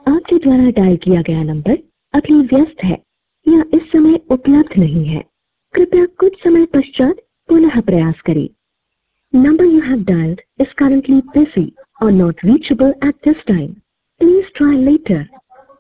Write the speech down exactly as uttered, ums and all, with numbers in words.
आपके द्वारा डायल किया गया नंबर अभी व्यस्त है या इस समय उपलब्ध नहीं है। कृपया कुछ समय पश्चात पुनः प्रयास करें। Number you have dialed is currently busy or not reachable at this time. Please try later.